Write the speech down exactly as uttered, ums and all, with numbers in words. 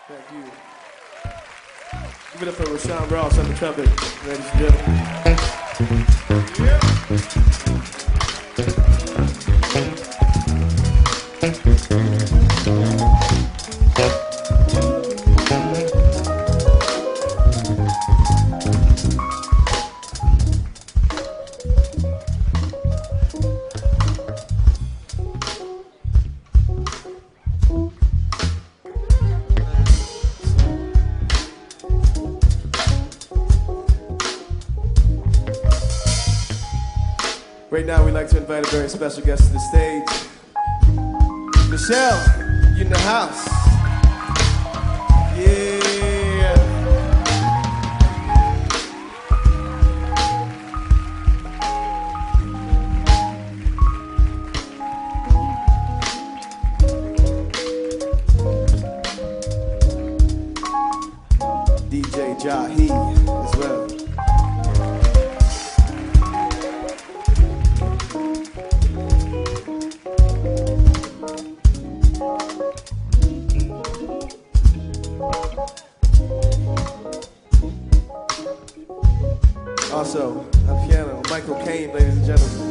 Thank you. Give it up for Rashawn Ross on the trumpet, ladies and Right now, we'd like to invite a very special guest to the stage. Michelle, you in the house. Yeah. D J Jahi as well. Also, on piano, Michael Caine, ladies and gentlemen.